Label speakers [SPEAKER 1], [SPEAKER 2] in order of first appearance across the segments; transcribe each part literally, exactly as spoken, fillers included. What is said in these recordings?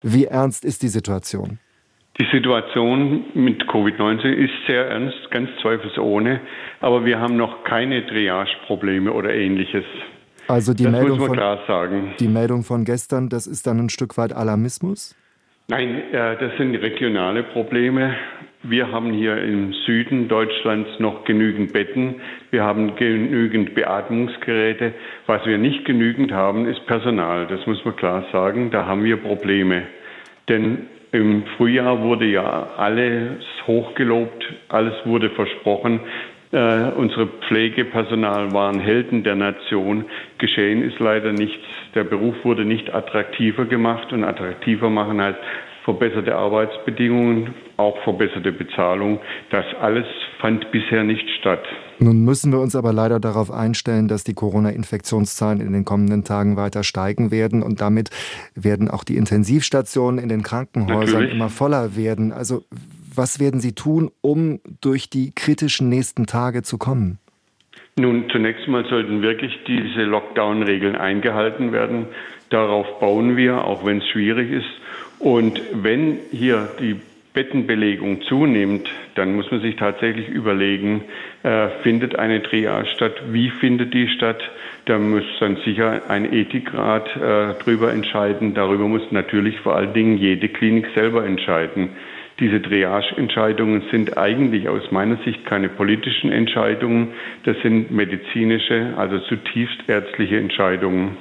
[SPEAKER 1] Wie ernst ist die Situation?
[SPEAKER 2] Die Situation mit Covid neunzehn ist sehr ernst, ganz zweifelsohne, aber wir haben noch keine Triage-Probleme oder Ähnliches.
[SPEAKER 1] Also die
[SPEAKER 2] das
[SPEAKER 1] Meldung
[SPEAKER 2] muss man
[SPEAKER 1] von,
[SPEAKER 2] klar sagen.
[SPEAKER 1] Die Meldung von gestern, das ist dann ein Stück weit Alarmismus?
[SPEAKER 2] Nein, äh, das sind regionale Probleme. Wir haben hier im Süden Deutschlands noch genügend Betten. Wir haben genügend Beatmungsgeräte. Was wir nicht genügend haben, ist Personal. Das muss man klar sagen. Da haben wir Probleme. Denn im Frühjahr wurde ja alles hochgelobt, alles wurde versprochen. Äh, unsere Pflegepersonal waren Helden der Nation. Geschehen ist leider nichts. Der Beruf wurde nicht attraktiver gemacht, und attraktiver machen heißt verbesserte Arbeitsbedingungen, auch verbesserte Bezahlung. Das alles fand bisher nicht statt.
[SPEAKER 1] Nun müssen wir uns aber leider darauf einstellen, dass die Corona-Infektionszahlen in den kommenden Tagen weiter steigen werden, und damit werden auch die Intensivstationen in den Krankenhäusern Natürlich. immer voller werden. Also was werden Sie tun, um durch die kritischen nächsten Tage zu kommen?
[SPEAKER 2] Nun, zunächst mal sollten wirklich diese Lockdown-Regeln eingehalten werden. Darauf bauen wir, auch wenn es schwierig ist. Und wenn hier die Bettenbelegung zunimmt, dann muss man sich tatsächlich überlegen, äh, findet eine Triage statt, wie findet die statt? Da muss dann sicher ein Ethikrat äh, drüber entscheiden. Darüber muss natürlich vor allen Dingen jede Klinik selber entscheiden. Diese Triage-Entscheidungen sind eigentlich aus meiner Sicht keine politischen Entscheidungen. Das sind medizinische, also zutiefst ärztliche Entscheidungen.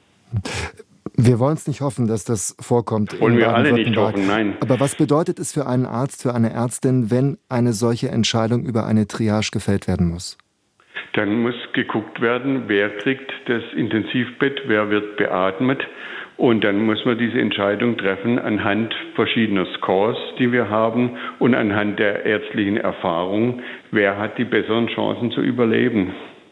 [SPEAKER 1] Wir wollen es nicht hoffen, dass das vorkommt.
[SPEAKER 2] Wollen wir alle nicht hoffen, nein.
[SPEAKER 1] Aber was bedeutet es für einen Arzt, für eine Ärztin, wenn eine solche Entscheidung über eine Triage gefällt werden muss?
[SPEAKER 2] Dann muss geguckt werden, wer kriegt das Intensivbett, wer wird beatmet. Und dann muss man diese Entscheidung treffen anhand verschiedener Scores, die wir haben, und anhand der ärztlichen Erfahrung, wer hat die besseren Chancen zu überleben.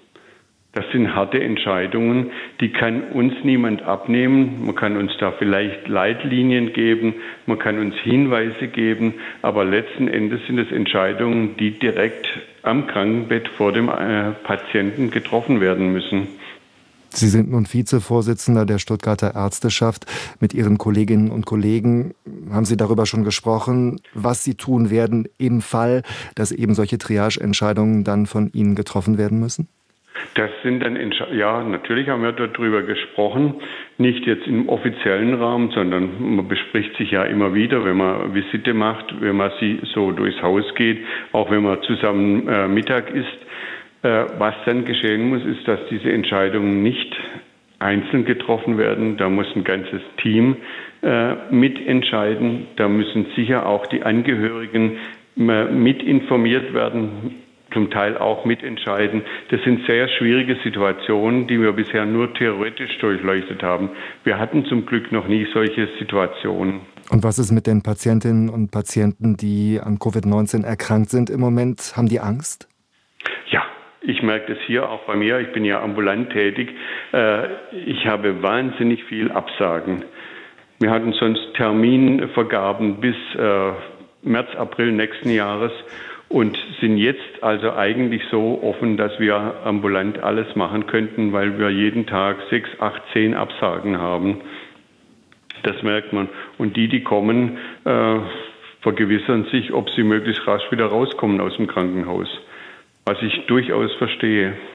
[SPEAKER 2] Das sind harte Entscheidungen, die kann uns niemand abnehmen. Man kann uns da vielleicht Leitlinien geben, man kann uns Hinweise geben, aber letzten Endes sind es Entscheidungen, die direkt am Krankenbett vor dem äh, Patienten getroffen werden müssen.
[SPEAKER 1] Sie sind nun Vizevorsitzender der Stuttgarter Ärzteschaft. Mit Ihren Kolleginnen und Kollegen haben Sie darüber schon gesprochen, was Sie tun werden im Fall, dass eben solche Triage-Entscheidungen dann von Ihnen getroffen werden müssen?
[SPEAKER 2] Das sind dann, ja, natürlich haben wir darüber gesprochen, nicht jetzt im offiziellen Rahmen, sondern man bespricht sich ja immer wieder, wenn man Visite macht, wenn man sie so durchs Haus geht, auch wenn man zusammen äh, Mittag isst. Äh, was dann geschehen muss, ist, dass diese Entscheidungen nicht einzeln getroffen werden. Da muss ein ganzes Team äh, mitentscheiden. Da müssen sicher auch die Angehörigen äh, mit informiert werden, zum Teil auch mitentscheiden. Das sind sehr schwierige Situationen, die wir bisher nur theoretisch durchleuchtet haben. Wir hatten zum Glück noch nie solche Situationen.
[SPEAKER 1] Und was ist mit den Patientinnen und Patienten, die an Covid neunzehn erkrankt sind im Moment? Haben die Angst?
[SPEAKER 2] Ja, ich merke das hier auch bei mir. Ich bin ja ambulant tätig. Ich habe wahnsinnig viel Absagen. Wir hatten sonst Terminvergaben bis März, April nächsten Jahres. Und sind jetzt also eigentlich so offen, dass wir ambulant alles machen könnten, weil wir jeden Tag sechs, acht, zehn Absagen haben. Das merkt man. Und die, die kommen, äh, vergewissern sich, ob sie möglichst rasch wieder rauskommen aus dem Krankenhaus. Was ich durchaus verstehe.